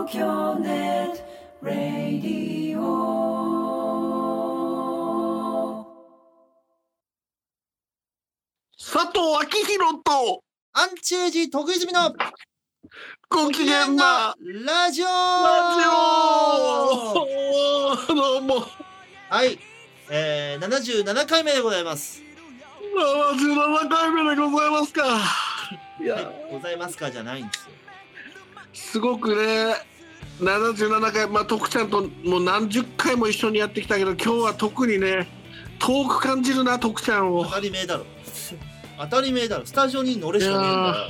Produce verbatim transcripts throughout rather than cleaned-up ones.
東京ネットラディオ。 佐藤昭弘とアンチエイジ徳泉のご機嫌なラジオラジオどうもはい、えー、ななじゅうななかいめでございます。 ななじゅうななかいめでございますか。いや、 はい、ございますかじゃないんですよ。 すごくね、ななじゅうななかい、まあ徳ちゃんともう何十回も一緒にやってきたけど、今日は特にね遠く感じるな、徳ちゃんを。 当たり前だろ当たり前だろ、スタジオにいるの俺しかねえんだ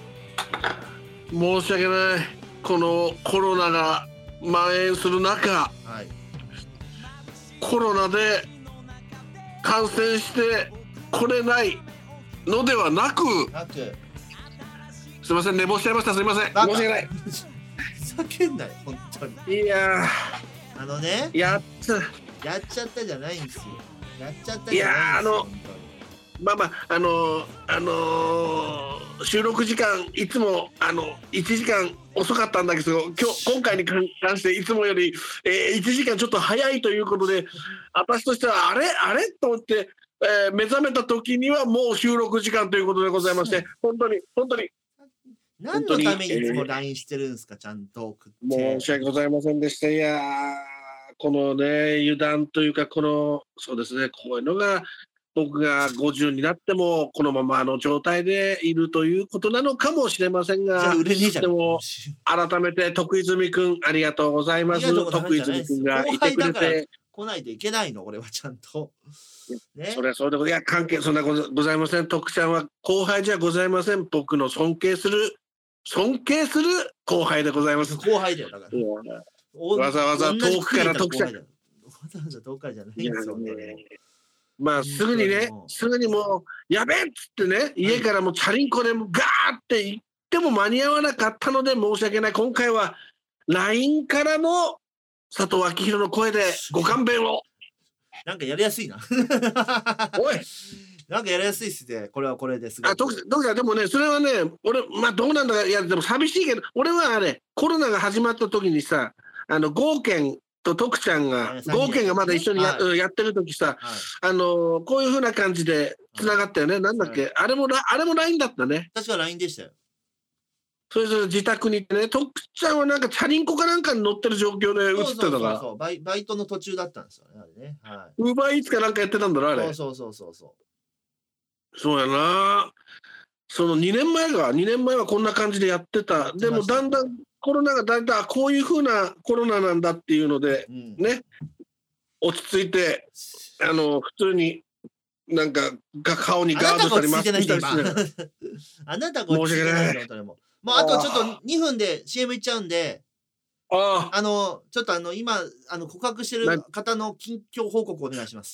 よ。申し訳ない、このコロナが蔓延する中、はい、コロナで感染して来れないのではなく、 なくすいません、寝坊しちゃいました。すいません、申し訳ない。 叫んなよ本当に。 いやあのね、 やっちゃやっちゃったじゃないんですよ。やっちゃったじゃないんですよ。 いやあのまあまああのー、あのー、収録時間いつもあのいちじかん遅かったんだけど、今日今回に関していつもより、えー、いちじかんちょっと早いということで、私としてはあれあれと思って、えー、目覚めた時にはもう収録時間ということでございまして、本当に本当に何のためにいつも ライン してるんですか、えー、ちゃんと送って。 申し訳ございませんでした。いやこのね油断というか、このそうですね、こういうのが僕がごじゅうになってもこのままの状態でいるということなのかもしれませんが、でも改めて徳泉くんありがとうございます。徳泉くんがいてくれて来ないといけないの、俺はちゃんと、 ね、それはそうでございます。いや関係そんなことございません。徳ちゃんは後輩じゃございません。僕の尊敬する尊敬する後輩でございます。 後輩だよだから。 わざわざ遠くから徳ちゃん。 わざわざ遠くからじゃないんですよ。 まあすぐにね、すぐにもうやべえっつってね、家からもチャリンコでガーって行っても間に合わなかったので申し訳ない。今回は ライン からの佐藤昭弘の声でご勘弁を。 なんかやりやすいな。 おい。 なんかやりやすいっすね。これはこれです。 あ、徳ちゃんでもね、それはね、俺まあどうなんだか、いやでも寂しいけど、俺はあれコロナが始まった時にさ、あのゴーケンと徳ちゃんが、ゴーケンがまだ一緒に や,、はい、やってる時さ、はい、あのこういう風な感じでつながったよね、はい、なんだっけ、はい、あれもあれも ライン だったね。 確か ライン でしたよ。 それぞれ自宅に行ってね、徳ちゃんはなんかチャリンコかなんかに乗ってる状況で映ってたから、 そうバイバイトの途中だったんですよね、あれね。 はい。ウーバーイーツかなんかやってたんだろあれ。 そうそうそうそう。 そうやな。そのにねんまえがにねんまえはこんな感じでやってた。でもだんだんコロナがだんだんこういう風なコロナなんだっていうので、うん、ね、落ち着いてあの普通になんか顔にガードしたりマスクしたりして。 あなたご落ち着いてないの。もうあとちょっとにふんで シーエム いっちゃうんで、ああのちょっとあの今あの告白してる方の近況報告お願いします。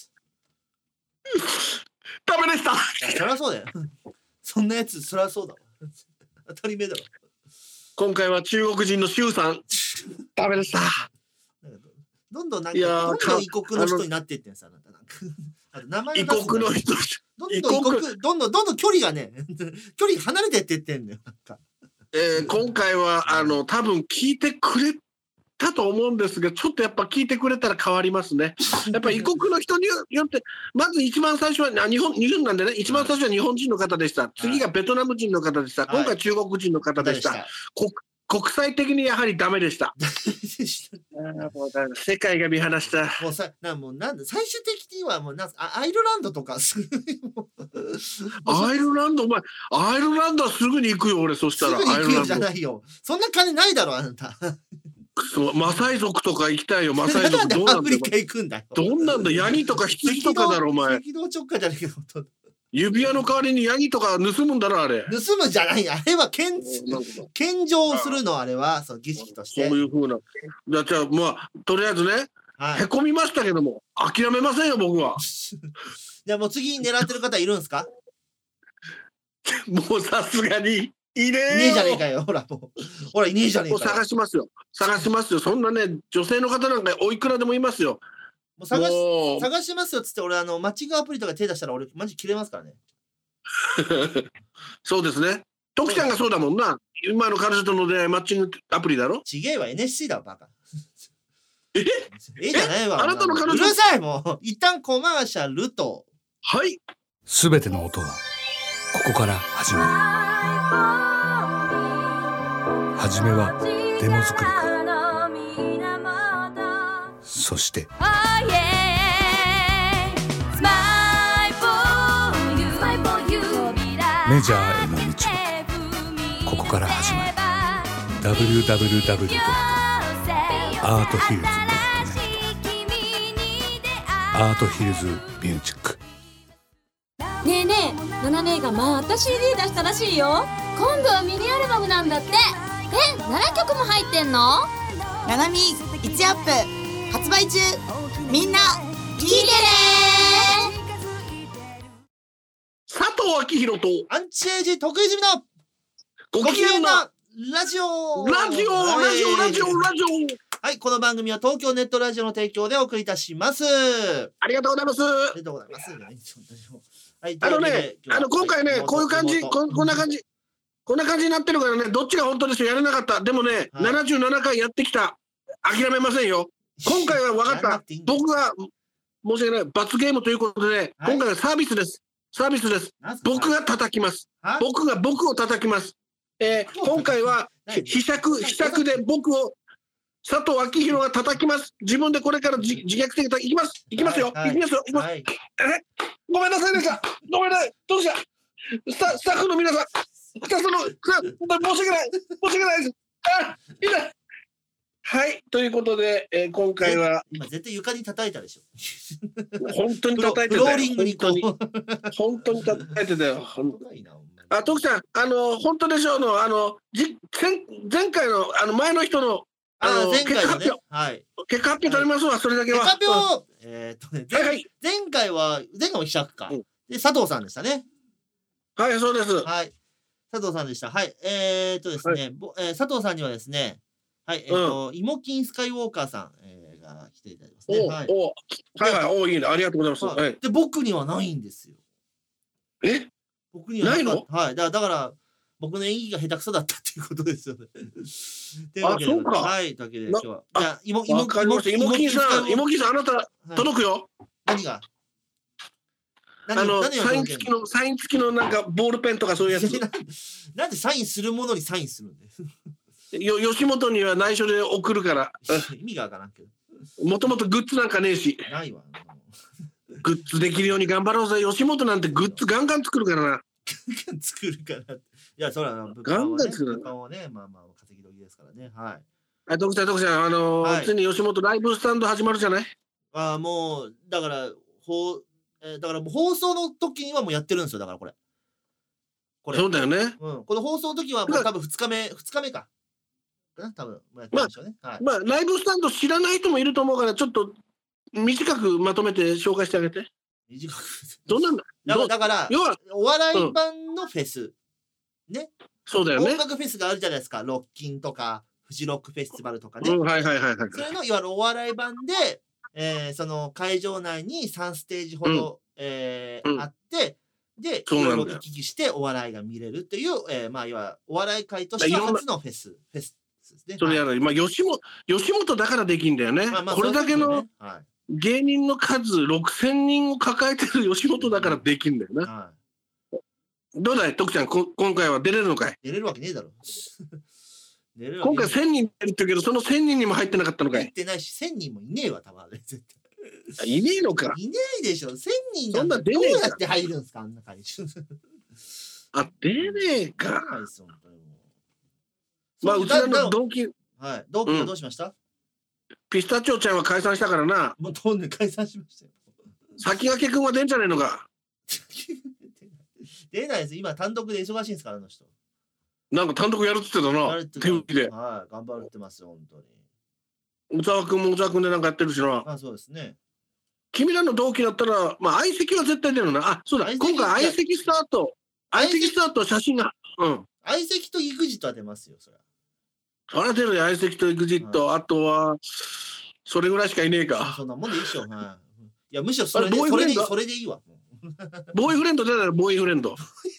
ダメでした。 そりゃそうだよ。そんなやつそりゃそうだわ。当たり前だろ。 今回は中国人の周さん。ダメでした。 どんどんなんかどんどん異国の人になっていってんさ、あと名前異国の人。 どんどん異国どんどんどんどん距離がね、距離離れてってってんだよ。なんか。 えー、今回はあの多分聞いてくれたと思うんですが、ちょっとやっぱ聞いてくれたら変わりますね。やっぱ異国の人によってまず一番最初は日本日本なんでね、一番最初は日本人の方でした。次がベトナム人の方でした。今回中国人の方でした。はい、国国際的にやはりダメでした。世界が見放した。 もうさ、なもうなんだ最終的にはもうなんアイルランドとかアイルランドお前アイルランドはすぐに行くよ俺。そしたらすぐに行くよじゃないよ。そんな金ないだろあなた。 そうマサイ族とか行きたいよ。マサイ族どうなんだ。 アフリカ行くんだよ。 どんなんだヤギとか羊とかだろお前。 赤道直下じゃねえけど。 指輪の代わりにヤギとか盗むんだろあれ。 盗むじゃないあれは献献上するのあれはその儀式として。 そういう風な。じゃあじゃあまあとりあえずね、はい、へこみましたけども諦めませんよ僕は。 じゃあもう次狙ってる方いるんですか。 もうさすがにいねえよ。いねえじゃねえかよ。ほらもうほらいねえじゃねえかよ。 探しますよ探しますよ。そんなね女性の方なんかおいくらでもいますよ。 もう探し探しますよっつって俺あのマッチングアプリとか手出したら俺マジ切れますからね。 そうですね。 徳ちゃんがそうだもんな。今の彼女との出会いマッチングアプリだろ。 ちげえわ エヌエスシー だわバカ。 ええじゃないわ。 あなたの彼女うるさいもう。一旦コマーシャルと。 はい。 すべての音はここから始まる。はじめはデモ作りから。そしてメジャーへの道もここから始まる。 ダブリューダブリューダブリュー ドットアートヒルズ ドットネット アートヒルズミュージック。 ねえねえ、ナナ姉がまた シーディー 出したらしいよ。今度はミニアルバムなんだって。え、ななきょくも入ってんの？ ナナミいちアップ発売中。みんな聞いてね。 佐藤昭弘とアンチエイジ得意済みのご機嫌なラジオラジオラジオラジオラジオ。 はい、この番組は東京ネットラジオの提供でお送りいたします。 ありがとうございます。 ありがとうございます。はい、 あのね、あの今回ね、こういう感じ、ここんな感じ、こんな感じになってるからね、どっちが本当ですよ、やれなかった。でもね、はい、ななじゅうななかいやってきた。諦めませんよ。今回は分かった。僕が申し訳ない、罰ゲームということで、はい、今回はサービスです。サービスです。僕が叩きます。僕が僕を叩きます。えー、今回は秘策、秘策で僕を佐藤昭弘が叩きます。自分でこれから自自虐的にいきます。いきますよ。はい、いきますよ。いきます。はい、えごめんなさいでした。ごめんなさい。どうしたスタスタッフの皆さん、スタッフの、申し訳ない。申し訳ないです。あ、いいだ。はい、ということで、えー、今回は今絶対床に叩いたでしょ。 本当に叩いてたよ。 フローリングにこう本当に叩いてたよ。あ、徳さん、あの本当でしょうのあのじ前前回のあの前の人のあの前回のね、はい、 結果発表取りますわ、それだけは。 結果発表、えーっとね、はいはい、前回は前回もひゃくか、うん、で佐藤さんでしたね。 はい、そうです。 はい、佐藤さんでした。はい、えー、っとですね、はい、えー、佐藤さんにはですね。はい、えっ、ー、と、うん、イモキンスカイウォーカーさん、えー、が来ていただきますね。 おはい、おはいはい、おいいね、ありがとうございます。はい、 で、僕にはないんですよ。 え？ 僕にはないの？ はい、だ、だから、僕の演技が下手くそだったっていうことですよね。 あ、そうか。 はい、というわけで、今日は。じゃあ、イモ、 イモ、イモキンさん、イモキンさん、あなた、届くよ。 何が？ あの、サイン付きの、サイン付きのなんか、ボールペンとかそういうやつ。 なんでサインするものにサインするんですよ吉本には内緒で送るから。 意味がわからんけど。 もともとグッズなんかねえし。 ないわ。 グッズできるように頑張ろうぜ。吉本なんてグッズガンガン作るからな。ガンガン作るから。いや、それは、ね、 ガンガン作る。 物価をね、まあまあ、稼ぎ時ですからね。はい。 あ、徳ちゃん、徳ちゃん、あのー、はい、ついに吉本ライブスタンド始まるじゃない？ ああ、もう、だから、ほう、えー、だから放送の時にはもうやってるんですよ。だからこれ。 これ。そうだよね。 うん。この放送の時はもう多分ふつかめ、ふつかめか。多分やってるんでしょうね。 まあ、はい、まあ、ライブスタンド知らない人もいると思うから、ちょっと短くまとめて紹介してあげて。 短く。 どうなんだ。 だ, だから、要はお笑い版のフェス、うん、ね。 そうだよね。 音楽フェスがあるじゃないですか。ロッキンとか、フジロックフェスティバルとかね。 うん、はいはいはいはい。 それのいわゆるお笑い版で、えー、その会場内にさんステージほど、うん、えーうん、あって、で、いろいろ行き来してお笑いが見れるっていう、えー、まあ、いわゆるお笑い界としては初のフェス。フェスね、 それやる、はい、まあ吉本吉本だからできんだよね。まあまあこれだけの芸人の数ろくせんにんを抱えてる吉本だからできんだよな。はい、どうだい徳ちゃん、こ今回は出れるのかい？ 出れるわけねえだろ。 出れるわけねえ。今回せんにん出るって言うけど、そのせんにんにも入ってなかったのかい？ 入ってないし、せんにんもいねえわ、多分あれ絶対。いねえのか。 いねえでしょ。せんにんなんてどうやって入るんですか、あんな感じ。 あ、出ねえか。まあ、うちらの同期。 はい。同期はどうしました、うん、 ピスタチオちゃんは解散したからな。 もうとんで解散しましたよ。 先駆けくんは出んじゃねえのか。 出ないです。今単独で忙しいんですから、あの人。 なんか単独やるって言ってたな。手打ちで。 はい。頑張ってますよ、本当に。 宇沢くんも宇沢くんでなんかやってるしな。 あ、そうですね。 君らの同期だったら、まあ相席は絶対出るな。あ、そうだ。今回相席スタート。相席スタート写真が。うん。 相席とイグジットは出ますよ、それは。 あれ出るよ、相席とエグジット、はい、あとは、それぐらいしかいねえか。 そんなもんでいいっしょ。はい、いや、むしろそれで、それでいい、それでいいわ。 ボーイフレンド出たらボーイフレンド。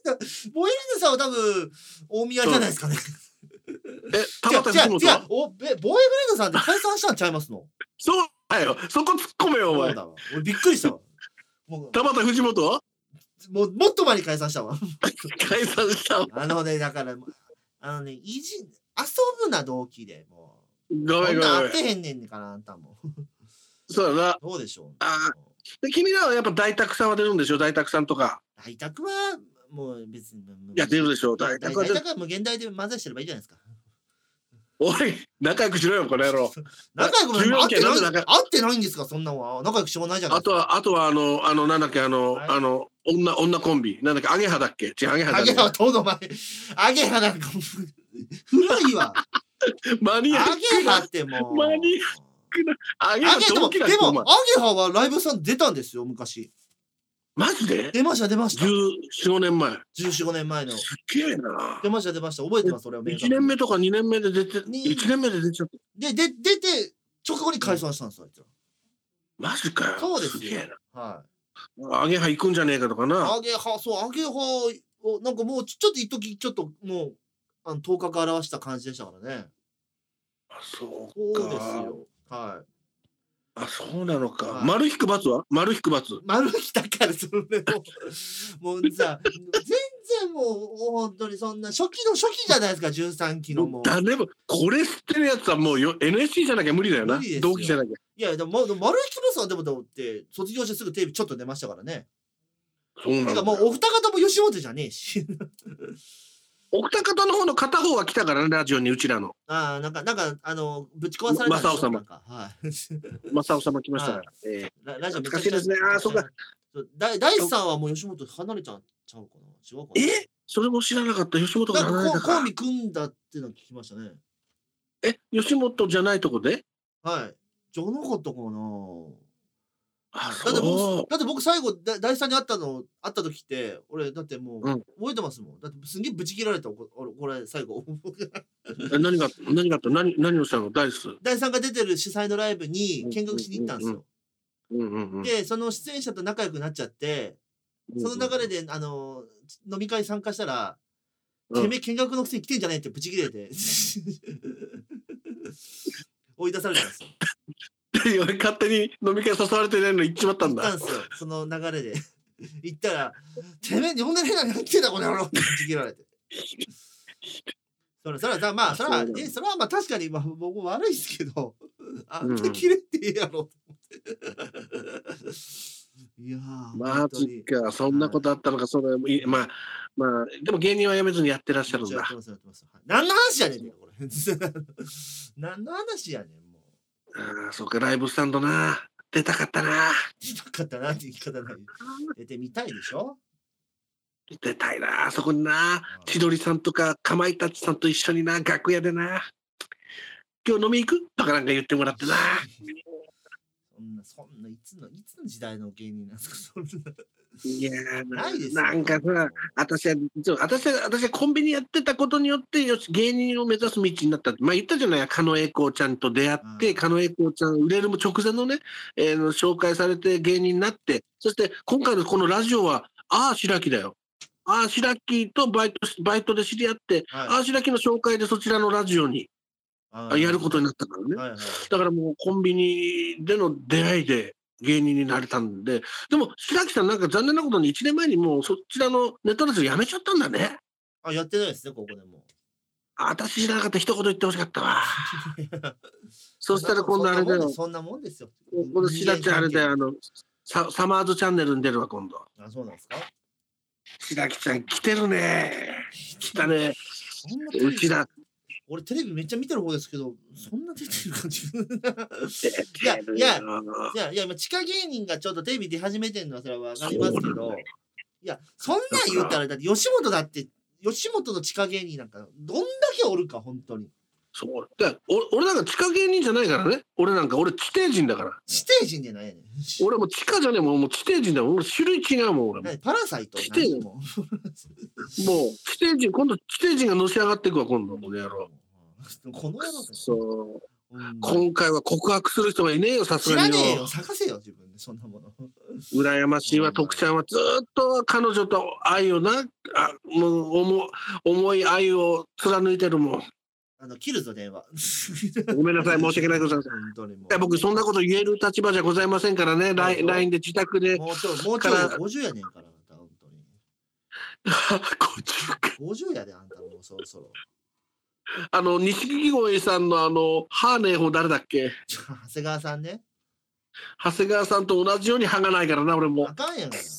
ボエリーヌさんは多分大宮じゃないですかね。 え、田畑違う違う違う藤本おべボエリーヌさんって解散したんちゃいますの？ そうだよ。そこ突っ込めよ、お前。 そうだわ。俺びっくりしたわ。もう田畑藤本はもうもっと前に解散したわ。 解散したわ。 あのね、だからあのね、いじ遊ぶな動機でもう。 ごめんごめんごめんこんなんあって。へんねんからあんたも。 そうだな。 どうでしょう。 あで君らはやっぱ大沢さんは出るんでしょ、大沢さんとか。 大沢はもう別に。いや、出るでしょ、 大大沢は。 沢はもう現代で漫才してればいいじゃないですか。 おい、仲良くしろよ、この野郎。 仲良くもじゅうよん会ってない件なんで仲会ってないんですか、そんなんは。仲良くしようがないじゃないですか。 あとは、あとは、あの、あの、なんだっけ、あの、 はいあの、女、女コンビ。なんだっけ、アゲハだっけ違う、アゲハだっけアゲハはとどまれ。アゲハなんか古いわ。 マニアックアゲハってもう。 マニアゲハアゲハでも、 同期だっけ、 でも、アお前。 ゲハはライブさん出たんですよ、昔。 マジで出ました、出ました。 じゅうよん、ごねんまえ。 じゅうよん、ごねんまえの。 すっげえな。 出ました、出ました。覚えてます、それは。 いちねんめとかにねんめで出て、 にいちねんめで出ちゃった。 で、で、出て、直後に解散したんですよ、あいつら。 マジかよ。 そうですよげえはな。アゲハ行くんじゃねえかとかい。 な。 アゲハ、そう、アゲハを、なんかもう、ちょっと一時ちょっともう、あの、頭角表した感じでしたからね。 あそうそうですか。 よ。はい。 あ、そうなのか。 はい丸引く罰は丸引く罰。 丸木だから、それもう、もうさ、全然もう、本当にそんな、初期の初期じゃないですか、じゅうさんきのもう。 誰も、これ知ってるやつはもうよ エヌエスシー じゃなきゃ無理だよな無理です。よ同期じゃなきゃ。 いや、でも、丸木ブスはでも、だって、卒業してすぐテレビちょっと出ましたからね。 そうなんだよ。 てかもう、お二方も吉本じゃねえし。 お二方の方の片方は来たからね、ラジオにうちらの。 ああ、なんか、なんか、あの、ぶち壊されたんでしょ正雄様なんかはい。 正雄様来ましたから。ええララジオめちゃくちゃ懐かしいですねあーそうか。 そうだ大地さんはもう吉本離れちゃうちゃうかな違うかなえそれも知らなかった。吉本がなん離れたかかココンビ組んだっての聞きましたね。 え、吉本じゃないとこではい。じゃなかったかなあ、 だってそ僕、だって僕最後、だ大地さんに会ったの、会った時って、俺、だってもう、 うん覚えてますもん。だってすんげえブチ切られた、こ俺、これ、最後。 う。え何が、何があった何、何をしたのダイス。 大地さんが出てる主催のライブに見学しに行ったんですよ。 うんうんうん。 で、その出演者と仲良くなっちゃって、その流れで、あの、飲み会参加したら、 うんてめえ見学のくせに来てんじゃねえってブチ切れて、追い出されたんですよ。 俺勝手に飲み会誘われてないの行っちまったんだ行ったん。ですよ、その流れで。行ったら、てめえ呼んでねえのに何来てんだこの野郎ってブチ切られて。それそれはまあそれはそうだねえそれはまあ確かにまあ僕も悪いですけど、あうんんた切れってええやろと思って。いやーマ本当にジか、そんなことあったのか、それ、いまあ、まあ、でも芸人は辞めずにやってらっしゃるんだやって。ますやってます。はい何の話やねんねこれ。何の話やねんもう。 ああ、そうか、ライブスタンドな。出たかったな。 出たかったなって言い方ない。出てみたいでしょ。 出たいな、そこにな。千鳥さんとか、かまいたちさんと一緒にな、楽屋でな。今日飲み行くとかなんか言ってもらってな。 そんなそんないつのいつの時代の芸人なんですかそんな。 いやーなないですよなんかさ、私は、そう私は、私はコンビニやってたことによって、よし、芸人を目指す道になったって。まあ言ったじゃない、狩野英孝ちゃんと出会って、 うん狩野英孝ちゃん、売れる直前のね、えー紹介されて芸人になって、そして今回のこのラジオは、ああ、白木だよ。ああ、白木とバイトし、バイトで知り合って、 はいああ、白木の紹介でそちらのラジオにあやることになったからね。 はいはい。 だからもうコンビニでの出会いで芸人になれたんで、でも白木さんなんか残念なことにいちねんまえにもうそちらのネットラジオやめちゃったんだね。 あやってないですねここでも。 あ私知らなかった、一言言ってほしかったわ。そしたら今度あれだよ。 そんなもんですよ。 この白木ちゃんあれだよ、あのサ、サマーズチャンネルに出るわ、今度。 あそうなんですか。 白木ちゃん来てるね。来たね。 そんなテレビうちだ。 俺テレビめっちゃ見てる方ですけど、そんな出てる感じ。 いやいやいやいや今地下芸人がちょっとテレビ出始めてるのはそれはわかりますけど、いやそんなん言ったらだって吉本だって吉本の地下芸人なんかどんだけおるか本当に。 そうだお俺なんか地下芸人じゃないからね。俺なんか俺地底人だから。 地底人じゃないやねん。 俺もう地下じゃねえもん、もう地底人だもん。俺種類違うもん俺も。 何パラサイト地底何も。 もう地底人、今度地底人がのし上がっていくわ、今度この野郎。 この野郎そう。 今回は告白する人がいねえよ、さす知がによ。 らねえよ、探せよ自分でそんなもの。 羨ましいわ、徳ちゃんはずっと彼女と愛をな、あもう重重い愛を貫いてるもん。 あの切るぞ電話。 ごめんなさい、申し訳ないことです。 本当にもういや僕そんなこと言える立場じゃございませんからね。ライン ライン で自宅でもうちょいもうちょいごじゅうやねんから、あんた本当に。 ごじゅうかごじゅうやであんたもうそろそろ。 あの錦木越さんのあのハーネー方誰だっけ？ 長谷川さんね。 長谷川さんと同じように歯がないからな、俺もあ。かんやんから。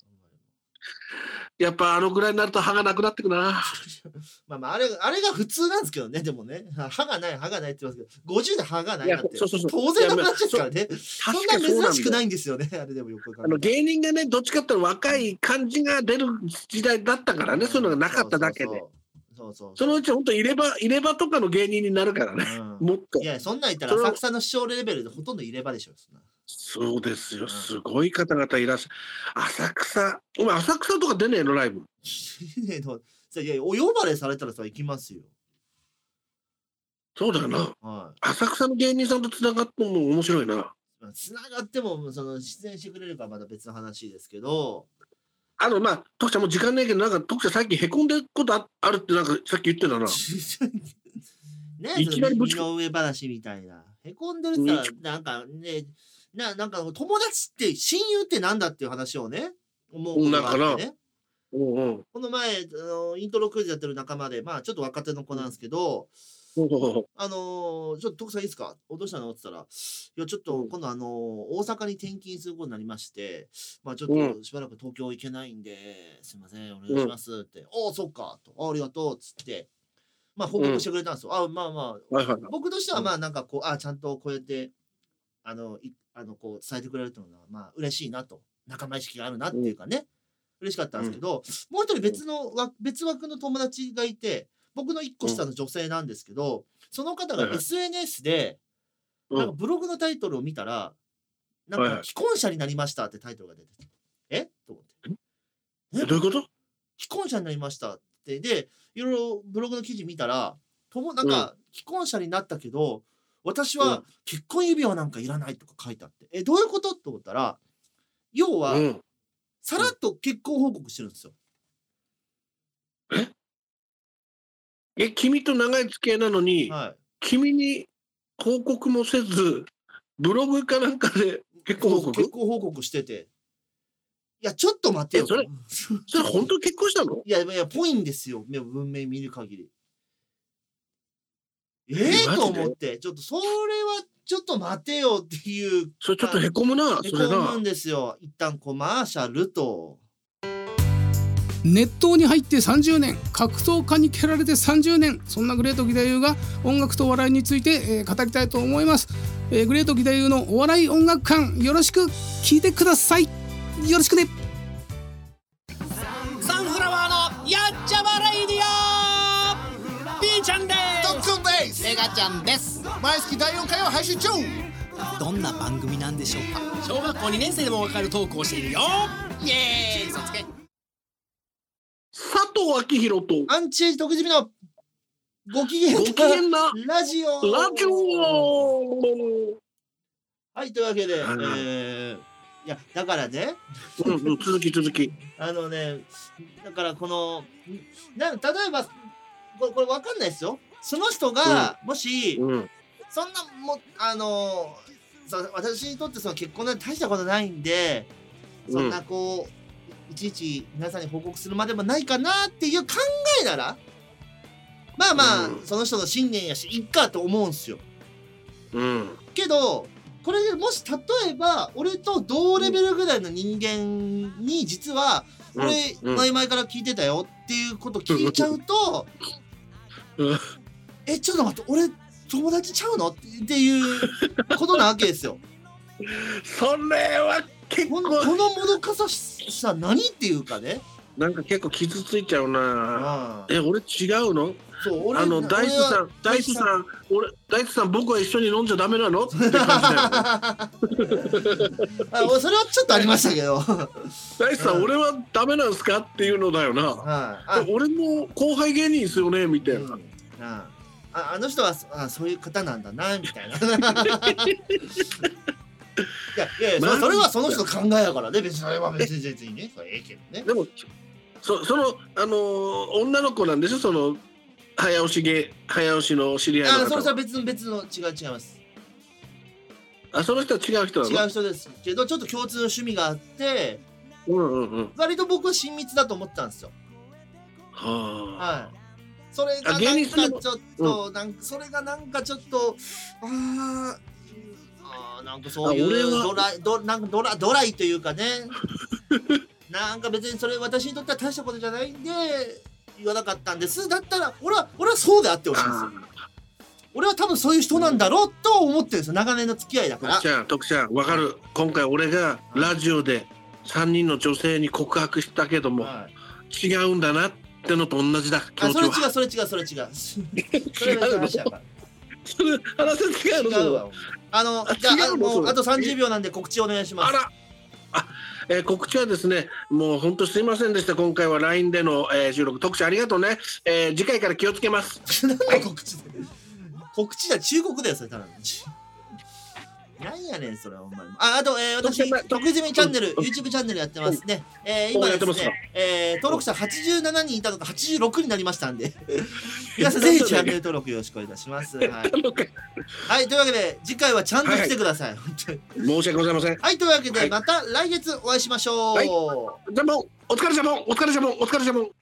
やっぱあのぐらいになると歯がなくなってくな。 まあまああれあれが普通なんですけどね。でもね、歯がない歯がないって言いますけど、ごじゅうで歯がないなんていやそうそうそう当然の話ですからね。そんな確かにそうなんだよ珍しくないんですよね。あれでもよくわかあの芸人がね、どっちかっていうと若い感じが出る時代だったからね、そういうのがなかっただけで。 そうそうそのうち本当入れ歯入れ歯とかの芸人になるからね、 うん、 もっと。 いやそんなん言ったら浅草の師匠レベルでほとんど入れ歯でしょ。そんなそうですよ、すごい方々いらっしゃる。浅草、お前浅草とか出ねえのライブ。 いやお呼ばれされたらさ行きますよ。 そうだよな、 はい、 浅草の芸人さんとつながっても面白いな。 つながってもその出演してくれるかまだ別の話ですけど、 あのまあ徳ちゃんも時間ないけど、なんか徳ちゃん最近へこんでること あ, あるってなんかさっき言ってたな。 ね、いきなり身の上話みたいな。へこんでるってさ、なんかね、ななんか友達って親友ってなんだっていう話をね、思うことがあってね。 うんうん、 この前あのイントロクイズやってる仲間で、まあちょっと若手の子なんですけど、 うん、 あのー、ちょっと徳さんいいですか、どうしたのって言ったら、いやちょっと今度あのー、大阪に転勤することになりまして、まあちょっとしばらく東京行けないんで、すいませんお願いしますって、うん、おおそっかと、ありがとうっつってまあ報告してくれたんですよ。うん、あまあまあ、はいはい、僕としてはまあなんかこう、あちゃんとこうやってあのいあのこう伝えてくれるというのはまあ嬉しいなと、仲間意識があるなっていうかね、うん、嬉しかったんですけど、うん、もう一人別の別枠の友達がいて、僕の一個下の女性なんですけど、うん、その方が エスエヌエス で、うん、なんかブログのタイトルを見たら、なんか既婚者になりましたってタイトルが出てて、えと思って、 えどういうこと？ 既婚者になりましたってでいろいろブログの記事見たら、ともなんか既婚者になったけど、うん、私は結婚指輪なんかいらないとか書いてあって、えどういうことと思ったら、要は、うん、さらっと結婚報告してるんですよ。 ええ君と長い付き合いなのに、はい、君に報告もせずブログかなんかで結婚報告結婚報告してて、いやちょっと待ってよ、 それそれ本当に結婚したの？ いやいやぽいんですよ、文明見る限り。ええー、と思って、ちょっとそれはちょっと待てよっていう。 それちょっとへこむな。 へこむんですよ。一旦コマーシャルと。 熱湯に入ってさんじゅうねん、格闘家に蹴られてさんじゅうねん、そんなグレート義太夫が音楽とお笑いについて、えー、語りたいと思います。えー、グレート義太夫のお笑い音楽館、よろしく聞いてください。よろしくね。 サンフラワーのやっちゃまレイディオ、ピーちゃんです。 トックンです。 メガちゃんです。 毎月だいよんかいを配信中。 どんな番組なんでしょうか。小学校にねん生でもわかるトークをしているよ。イエーイ、嘘つけ。 佐藤昭弘とアンチエイジ徳締のご機嫌ご機嫌なラジオラジオ。 はい、というわけで、えー、いやだからね、 うんうん、続き続きあのね、だからこのな例えばこれこれ分かんないですよ。その人が、うん、もし、うん、そんなもあのそ私にとってその結婚なんて大したことないんで、そんなこう、うんいちいち皆さんに報告するまでもないかなっていう考えなら、まあまあ、うん、その人の信念やしいっかと思うんすよ、 うん、 けどこれでもし例えば俺と同レベルぐらいの人間に実は俺、うん、前々から聞いてたよっていうこと聞いちゃうと、うん、えちょっと待って俺友達ちゃうのっていうことなわけですよ。 それは結構このもどかささ何っていうかね、 なんか結構傷ついちゃうな。え俺違うの？ そう俺あのダイスさんダイスさん俺ダイスさん僕は一緒に飲んじゃダメなのって感じだよ。 あそれはちょっとありましたけどダイスさん、うん、俺はダメなんすかっていうのだよな、はい、俺も後輩芸人ですよねみたいな、うんうん、 ああの人はあそういう方なんだなみたいな。いやいやいや、そそれはその人の考えやからね。別にそれは別に別にね、それええけどね。 でもそそのあのー女の子なんでしょ、その早押し芸早押しの知り合いの方。 あそれは別の別の違う違います。 あその人は違う人なの？ 違う人ですけど、ちょっと共通の趣味があって、 うんうんうん。 割と僕は親密だと思ってたんですよ。 はあ。 はい。それがなんかちょっと、うん、なんかそれがなんかちょっとああなんかそういうドライドなんかドラドライというかね。なんか別にそれ私にとっては大したことじゃないんで言わなかったんです。だったら俺は俺はそうであってほしいんですよ。俺は多分そういう人なんだろうと思ってるんですよ。長年の付き合いだから。 徳ちゃん徳ちゃんわかる。今回俺がラジオでさんにんの女性に告白したけども、はい、違うんだなってのと同じだ。 あそれ違うそれ違うそれ違う。それ違う話やから。 それ話違うの。 違うわ。あのじゃあもうあとさんじゅうびょうなんで告知お願いします。 あら。あえー、告知はですね、もう本当すいませんでした。今回は ライン での、えー、収録。徳ちゃんありがとうね。えー、次回から気をつけます。 何の告知で告知だ中国だよそれただの。なんやねんそれはお前も。ああと、えー、私徳泉チャンネル YouTube チャンネルやってますね。えー、今ですね、えー、登録者はちじゅうななにんいたのがはちじゅうろくになりましたんで皆さんぜひチャンネル登録よろしくお願いいたします。はい、はい、というわけで次回はちゃんと来てください。はい、本当に申し訳ございません。 はいというわけでまた来月お会いしましょう。 はい、じゃあもうお疲れ様お疲れ様お疲れ様。